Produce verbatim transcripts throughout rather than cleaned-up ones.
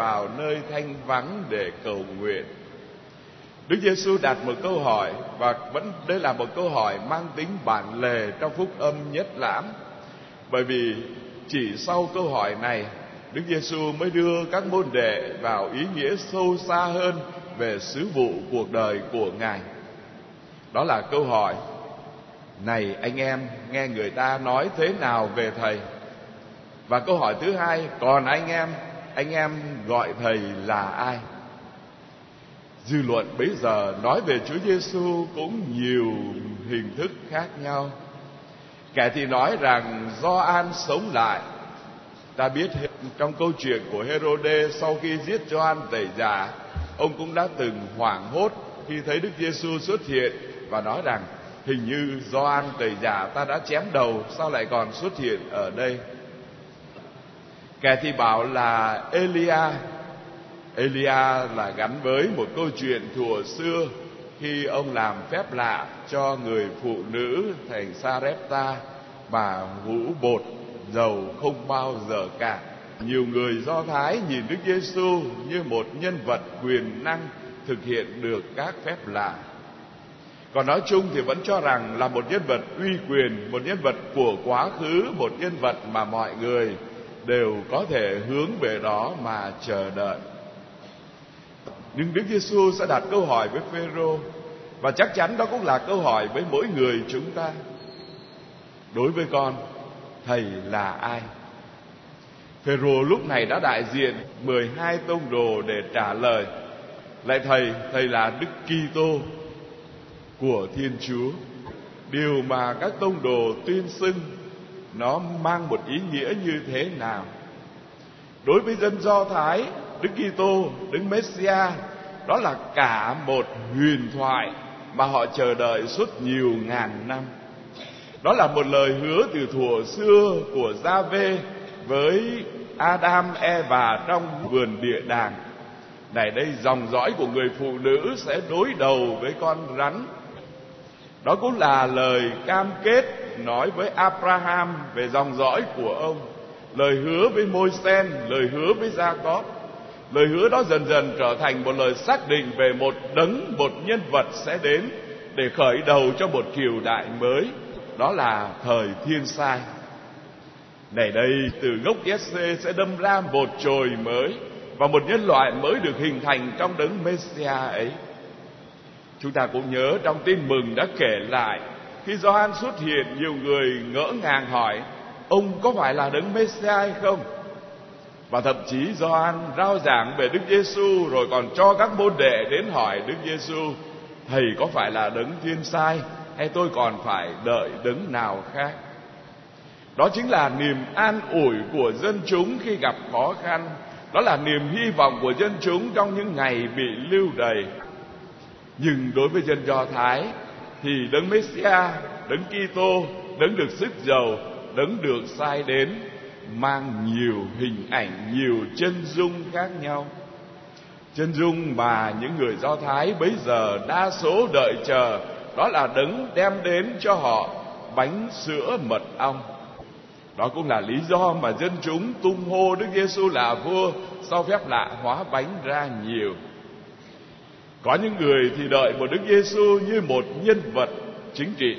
vào nơi thanh vắng để cầu nguyện. Đức Giêsu đặt một câu hỏi, và vẫn đây là một câu hỏi mang tính bản lề trong phúc âm nhất lãm. Bởi vì chỉ sau câu hỏi này, Đức Giêsu mới đưa các môn đệ vào ý nghĩa sâu xa hơn về sứ vụ cuộc đời của Ngài. Đó là câu hỏi: này anh em, nghe người ta nói thế nào về Thầy? Và câu hỏi thứ hai: còn anh em, anh em gọi Thầy là ai? Dư luận bấy giờ nói về Chúa Giêsu cũng nhiều hình thức khác nhau. Kẻ thì nói rằng Gioan sống lại. Ta biết trong câu chuyện của Hê-rô-đê, sau khi giết Gioan Tẩy Giả, ông cũng đã từng hoảng hốt khi thấy Đức Giêsu xuất hiện và nói rằng hình như Gioan Tẩy Giả ta đã chém đầu, sao lại còn xuất hiện ở đây? Kẻ thì bảo là Elia. Elia là gắn với một câu chuyện thuở xưa khi ông làm phép lạ cho người phụ nữ thành Sa-rép-ta mà hũ bột dầu không bao giờ cạn. Nhiều người Do Thái nhìn Đức Giêsu như một nhân vật quyền năng thực hiện được các phép lạ. Còn nói chung thì vẫn cho rằng là một nhân vật uy quyền, một nhân vật của quá khứ, một nhân vật mà mọi người đều có thể hướng về đó mà chờ đợi. Nhưng Đức Giêsu sẽ đặt câu hỏi với Phêrô, và chắc chắn đó cũng là câu hỏi với mỗi người chúng ta. Đối với con, Thầy là ai? Phêrô lúc này đã đại diện mười hai tông đồ để trả lời: lạy Thầy, Thầy là Đức Kitô của Thiên Chúa. Điều mà các tông đồ tuyên xưng nó mang một ý nghĩa như thế nào? Đối với dân Do Thái, Đức Kitô, Đức Messia, đó là cả một huyền thoại mà họ chờ đợi suốt nhiều ngàn năm. Đó là một lời hứa từ thuở xưa của Gia-vê với Adam, Eva trong vườn địa đàng. Này đây, dòng dõi của người phụ nữ sẽ đối đầu với con rắn. Đó cũng là lời cam kết nói với Abraham về dòng dõi của ông, lời hứa với Môi-sen, lời hứa với Gia-cóp. Lời hứa đó dần dần trở thành một lời xác định về một đấng, một nhân vật sẽ đến để khởi đầu cho một triều đại mới. Đó là thời Thiên Sai. Này đây, từ gốc Giê-xê sẽ đâm ra một chồi mới, và một nhân loại mới được hình thành trong đấng Messia ấy. Chúng ta cũng nhớ trong Tin Mừng đã kể lại, khi Gioan xuất hiện, nhiều người ngỡ ngàng hỏi: ông có phải là đấng Messia hay không? Và thậm chí Gioan rao giảng về Đức Giêsu, rồi còn cho các môn đệ đến hỏi Đức Giêsu: Thầy có phải là đấng Thiên Sai, hay tôi còn phải đợi đấng nào khác? Đó chính là niềm an ủi của dân chúng khi gặp khó khăn. Đó là niềm hy vọng của dân chúng trong những ngày bị lưu đày. Nhưng đối với dân Do Thái thì đấng Messia, đấng Kitô, đấng được sức dầu, đấng được sai đến, mang nhiều hình ảnh, nhiều chân dung khác nhau. Chân dung mà những người Do Thái bấy giờ đa số đợi chờ, đó là đấng đem đến cho họ bánh sữa mật ong. Đó cũng là lý do mà dân chúng tung hô Đức Giêsu là vua sau phép lạ hóa bánh ra nhiều. Có những người thì đợi một Đức Giêsu như một nhân vật chính trị.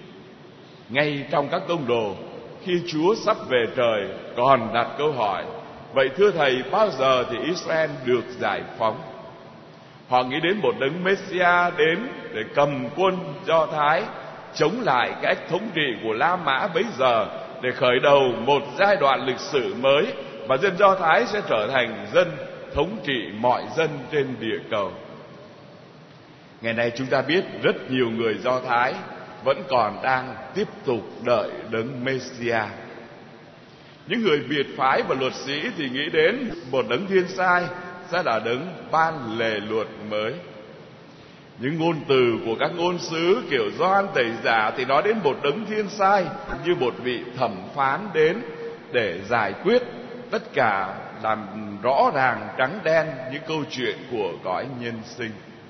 Ngay trong các tông đồ, khi Chúa sắp về trời, còn đặt câu hỏi: vậy thưa Thầy, bao giờ thì Israel được giải phóng? Họ nghĩ đến một đấng Messia đến để cầm quân Do Thái, chống lại cái ách thống trị của La Mã bấy giờ, để khởi đầu một giai đoạn lịch sử mới, và dân Do Thái sẽ trở thành dân thống trị mọi dân trên địa cầu. Ngày nay chúng ta biết rất nhiều người Do Thái vẫn còn đang tiếp tục đợi đấng Messia. Những người biệt phái và luật sĩ thì nghĩ đến một đấng thiên sai sẽ là đấng ban lề luật mới. Những ngôn từ của các ngôn sứ kiểu Gioan Tẩy Giả thì nói đến một đấng thiên sai như một vị thẩm phán đến để giải quyết tất cả, làm rõ ràng trắng đen những câu chuyện của cõi nhân sinh.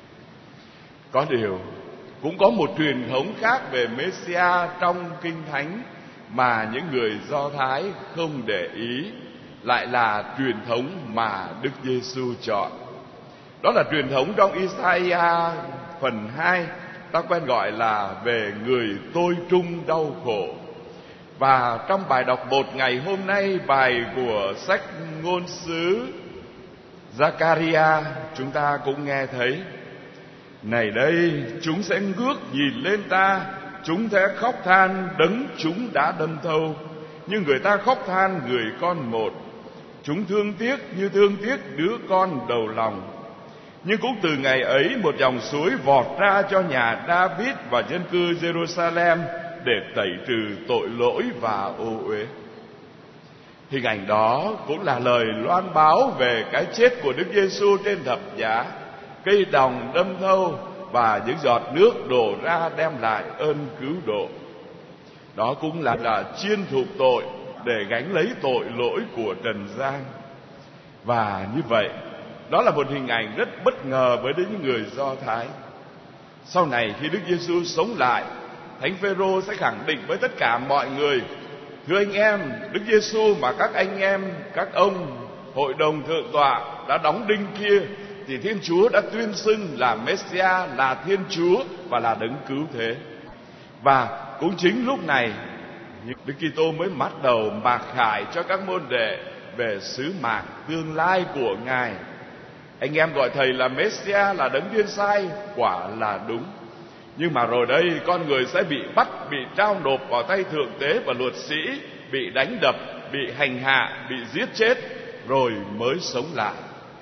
Có điều cũng có một truyền thống khác về Messia trong Kinh Thánh mà những người Do Thái không để ý. lại là truyền thống mà Đức Giêsu chọn. Đó là truyền thống trong Isaiah phần hai, ta quen gọi là về người tôi trung đau khổ. Và trong bài đọc một ngày hôm nay, bài của sách ngôn sứ Zachariah, chúng ta cũng nghe thấy: này đây, chúng sẽ ngước nhìn lên ta, chúng sẽ khóc than đấng chúng đã đâm thâu, như người ta khóc than người con một. Chúng thương tiếc như thương tiếc đứa con đầu lòng. Nhưng cũng từ ngày ấy, một dòng suối vọt ra cho nhà David và dân cư Jerusalem để tẩy trừ tội lỗi và ô uế. Hình ảnh đó cũng là lời loan báo về cái chết của Đức Giêsu trên thập giá, cây đồng đâm thâu và những giọt nước đổ ra đem lại ơn cứu độ. Đó cũng là là chiên thục tội để gánh lấy tội lỗi của trần gian. Và như vậy, đó là một hình ảnh rất bất ngờ với những người Do Thái. Sau này khi Đức Giêsu sống lại, Thánh Phêrô sẽ khẳng định với tất cả mọi người: thưa anh em, Đức Giêsu mà các anh em, các ông hội đồng thượng tọa đã đóng đinh kia, thì Thiên Chúa đã tuyên xưng là Messiah, là Thiên Chúa và là đấng cứu thế. Và cũng chính lúc này, Đức Kitô mới bắt đầu mặc khải cho các môn đệ về sứ mạng tương lai của Ngài. Anh em gọi Thầy là Messiah, là đấng thiên sai, quả là đúng. Nhưng mà rồi đây, con người sẽ bị bắt, bị trao nộp vào tay thượng tế và luật sĩ, bị đánh đập, bị hành hạ, bị giết chết, rồi mới sống lại.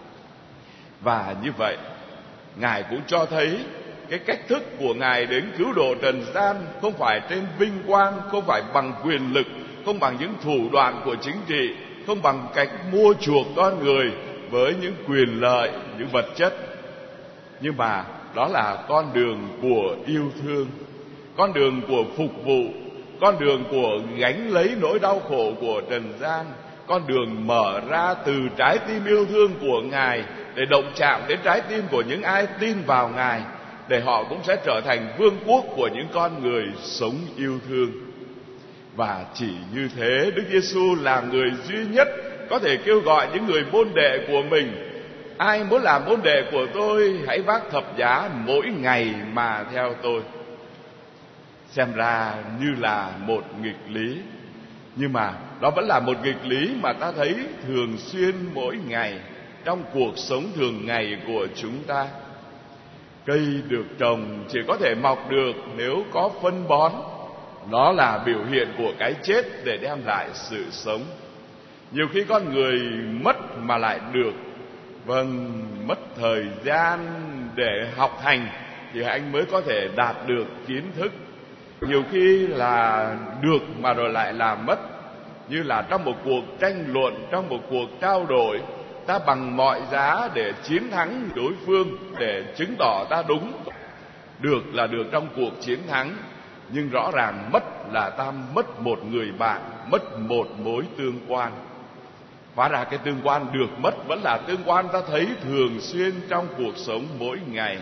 Và như vậy, Ngài cũng cho thấy cái cách thức của Ngài đến cứu độ trần gian không phải trên vinh quang, không phải bằng quyền lực, không bằng những thủ đoạn của chính trị, không bằng cách mua chuộc con người với những quyền lợi, những vật chất. Nhưng mà đó là con đường của yêu thương, con đường của phục vụ, con đường của gánh lấy nỗi đau khổ của trần gian, con đường mở ra từ trái tim yêu thương của Ngài để động chạm đến trái tim của những ai tin vào Ngài, để họ cũng sẽ trở thành vương quốc của những con người sống yêu thương. Và chỉ như thế, Đức Giêsu là người duy nhất có thể kêu gọi những người môn đệ của mình: ai muốn làm môn đệ của tôi, hãy vác thập giá mỗi ngày mà theo tôi. Xem ra như là một nghịch lý, nhưng mà đó vẫn là một nghịch lý mà ta thấy thường xuyên mỗi ngày trong cuộc sống thường ngày của chúng ta. Cây được trồng chỉ có thể mọc được nếu có phân bón. Nó là biểu hiện của cái chết để đem lại sự sống. Nhiều khi con người mất mà lại được. Vâng, mất thời gian để học hành thì anh mới có thể đạt được kiến thức. Nhiều khi là được mà rồi lại là mất. Như là trong một cuộc tranh luận, trong một cuộc trao đổi, ta bằng mọi giá để chiến thắng đối phương, để chứng tỏ ta đúng. Được là được trong cuộc chiến thắng, nhưng rõ ràng mất là ta mất một người bạn, mất một mối tương quan. Hóa ra cái tương quan được mất vẫn là tương quan ta thấy thường xuyên trong cuộc sống mỗi ngày.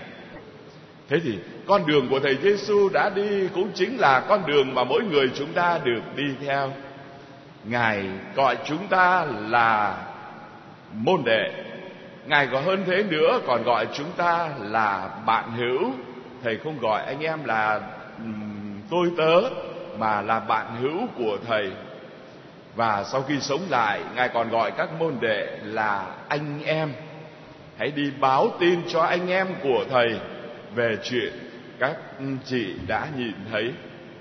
Thế thì con đường của Thầy Giêsu đã đi cũng chính là con đường mà mỗi người chúng ta được đi theo. Ngài gọi chúng ta là môn đệ. Ngài có hơn thế nữa, còn gọi chúng ta là bạn hữu. Thầy không gọi anh em là um, tôi tớ, mà là bạn hữu của Thầy. Và sau khi sống lại, Ngài còn gọi các môn đệ là anh em. Hãy đi báo tin cho anh em của Thầy về chuyện các chị đã nhìn thấy.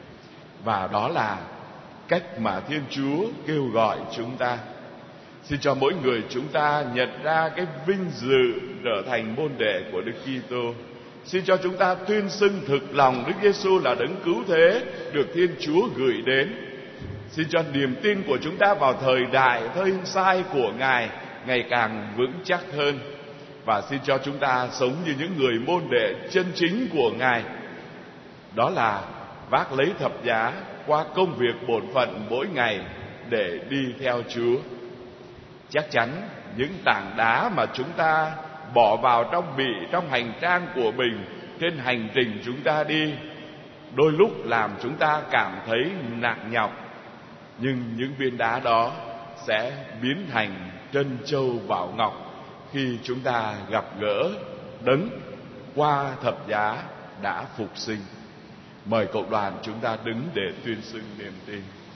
Và đó là cách mà Thiên Chúa kêu gọi chúng ta. Xin cho mỗi người chúng ta nhận ra cái vinh dự trở thành môn đệ của Đức Kitô. Xin cho chúng ta tuyên xưng thực lòng Đức Giêsu là đấng cứu thế được Thiên Chúa gửi đến. Xin cho niềm tin của chúng ta vào thời đại thời sai của Ngài ngày càng vững chắc hơn. Và xin cho chúng ta sống như những người môn đệ chân chính của Ngài. Đó là vác lấy thập giá qua công việc bổn phận mỗi ngày để đi theo Chúa. Chắc chắn những tảng đá mà chúng ta bỏ vào trong bị, trong hành trang của mình trên hành trình chúng ta đi, đôi lúc làm chúng ta cảm thấy nặng nhọc. Nhưng những viên đá đó sẽ biến thành trân châu bảo ngọc khi chúng ta gặp gỡ Đấng qua thập giá đã phục sinh. Mời cộng đoàn chúng ta đứng để tuyên xưng niềm tin.